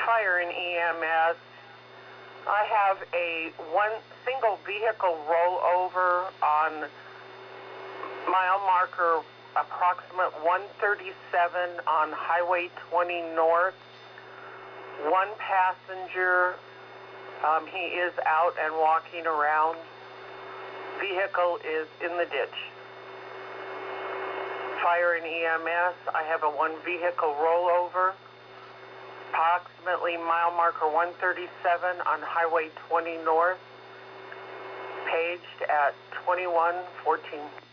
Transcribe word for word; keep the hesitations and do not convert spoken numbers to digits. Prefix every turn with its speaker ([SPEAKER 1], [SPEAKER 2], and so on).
[SPEAKER 1] Fire and E M S. I have a one single vehicle rollover on mile marker approximate one thirty-seven on Highway twenty North. One passenger, um, he is out and walking around. Vehicle is in the ditch. Fire and E M S, I have a one vehicle rollover, approximately mile marker one thirty-seven on Highway twenty North, paged at twenty-one fourteen.